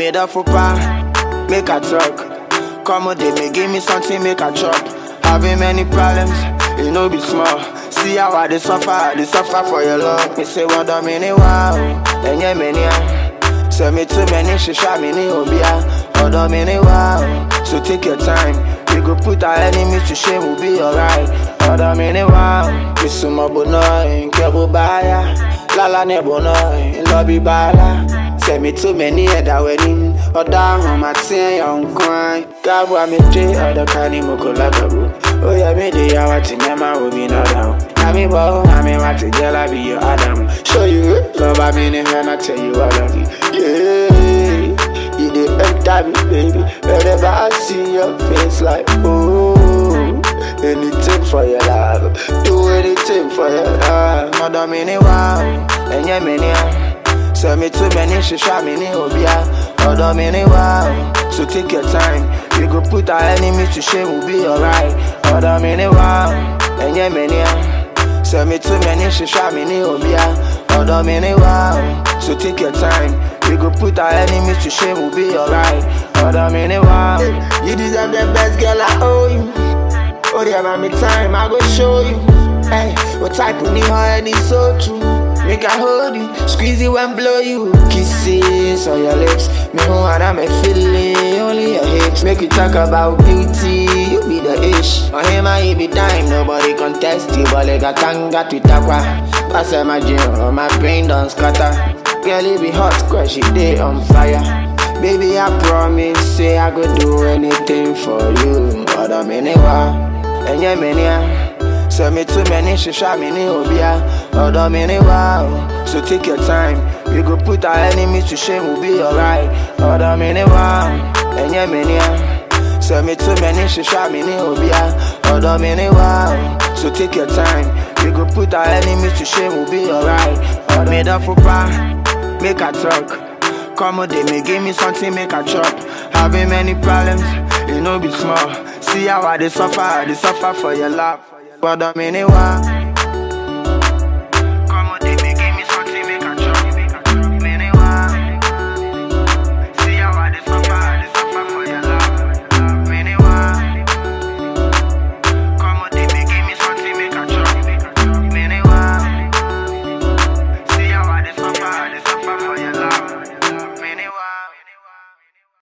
made up for pa, make a talk. Come on, they may give me something, make a chop. Having many problems, it no be small. See how I they suffer for your love. Me say what I mean, wow, and yeah, many. Send me too many, she shot me, obia. What I mean, wow, so take your time. We go put our enemies to shame, we'll be alright. What I mean, wow, Miss Sumabonoy, Kebo Baya, Lala Nebonoy, Lobby Bala. Send me too many at our wedding, or down on my say on coin. Gabwa me J or the Kanimoko Lagabu. Oh, yeah, me the hour to Nema will be not down. Nami Bo, Nami Mati Gela be your Adam. Show you love, I mean, and I tell you I love you. Yeah, you did enter me, baby. Whenever I see your face, like, oh, anything for your love. Do anything for your love. Mother, many wow, and yeah, many. Send me too many, she shot me, obia. Other many wow, so take your time. We go put our enemies to shame, we'll be alright. Other many wow, and yeah, many. Send me too many, she shot me, obia. Other many wow, so take your time. We go put our enemies to shame, we'll be alright. Other many wow, you deserve the best, girl, I owe you. Oh, they have me time, I go show you. Hey, what type of new heart is so true? Make I hold you, squeeze you and blow you. Kisses on your lips, me who and I'm a feeling, only your hips. Make you talk about beauty, you be the ish. On him I be dime, nobody contest you. But like a tanga to takwa, pass my gym, or my brain don't scatter. Girl, it be hot, cause she day on fire. Baby, I promise, say I go do anything for you. But I'm anywhere, and you're many. Send me too many, she shot me, obia. Other many wow, so take your time. We go put our enemies to shame, we'll be alright. Other many wow, and yeah, many. Send me too many, she shot me, obia. Other many wow, so take your time. We go put our enemies to shame, we'll be alright. Made up for pa, make a talk. Come on, they may give me something, make a chop. Having many problems, it no be small. See how I they suffer for your love. But I mean,